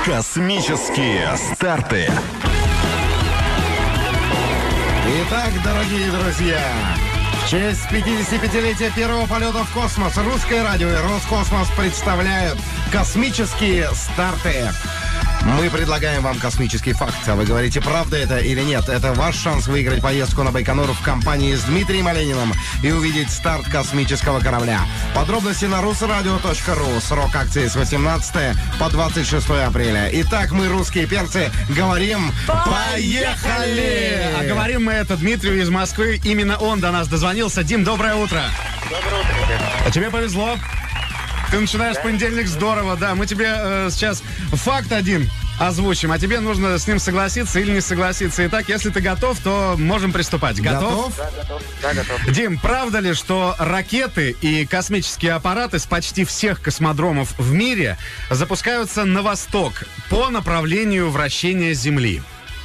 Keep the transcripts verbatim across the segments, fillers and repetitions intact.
Космические старты. Итак, дорогие друзья, в честь пятидесятипятилетия первого полета в космос Русское радио и Роскосмос представляют космические старты. Мы предлагаем вам космический факт, а вы говорите, правда это или нет. Это ваш шанс выиграть поездку на Байконур в компании с Дмитрием Олениным и увидеть старт космического корабля. Подробности на русрадио точка ру. Срок акции с восемнадцатого по двадцать шестое апреля. Итак, мы, русские перцы, говорим «Поехали!» А говорим мы это Дмитрию из Москвы. Именно он до нас дозвонился. Дим, доброе утро. Доброе утро, ребят. А тебе повезло. Ты начинаешь понедельник здорово, да. Мы тебе э, сейчас факт один озвучим, а тебе нужно с ним согласиться или не согласиться. Итак, если ты готов, то можем приступать. Готов? Готов? Да, готов. Да, готов. Дим, правда ли, что ракеты и космические аппараты с почти всех космодромов в мире запускаются на восток по направлению вращения Земли?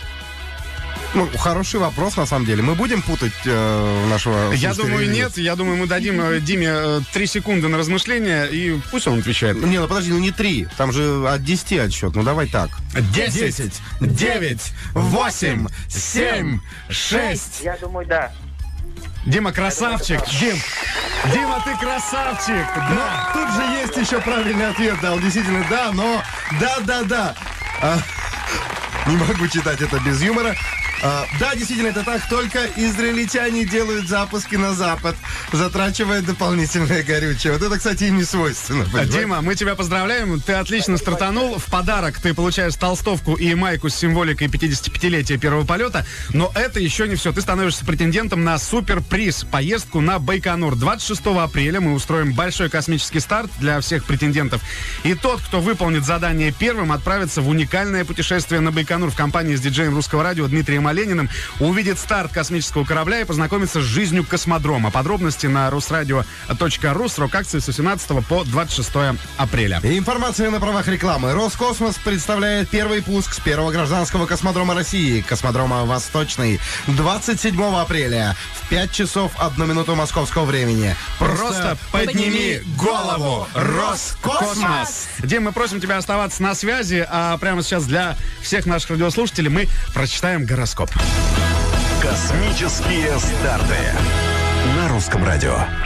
Ну, хороший вопрос, на самом деле. Мы будем путать э, нашего... Я слушателя думаю, или нет. Я думаю, мы дадим э, Диме э, три секунды на размышление, и пусть он отвечает. Не, ну подожди, ну не три. Там же от десяти отсчет. Ну давай так. Десять, девять, восемь, семь, шесть. Я думаю, да. Дима, красавчик. Дим, Дима, ты красавчик. Да. Тут же есть еще правильный ответ, да, он действительно да, но да-да-да. А, не могу читать это без юмора. А, да, действительно, это так, только израильтяне делают запуски на запад, затрачивая дополнительное горючее. Вот это, кстати, им не свойственно. Понимаете? Дима, мы тебя поздравляем. Ты отлично стартанул. В подарок ты получаешь толстовку и майку с символикой пятидесятипятилетия первого полета. Но это еще не все. Ты становишься претендентом на суперприз. Поездку на Байконур. двадцать шестого апреля мы устроим большой космический старт для всех претендентов. И тот, кто выполнит задание первым, отправится в уникальное путешествие на Байконур в компании с диджеем Русского радио Дмитрием Олениным, увидит старт космического корабля и познакомится с жизнью космодрома. Подробности на русрадио точка ру. Срок акции с восемнадцатого по двадцать шестое апреля. И информация на правах рекламы. Роскосмос представляет первый пуск с первого гражданского космодрома России, космодрома Восточный, двадцать седьмого апреля в пять часов одну минуту московского времени. Просто, Просто подними голову, Роскосмос! Дим, мы просим тебя оставаться на связи, а прямо сейчас для всех наших радиослушателей мы прочитаем гороскоп. Космические старты. На Русском радио.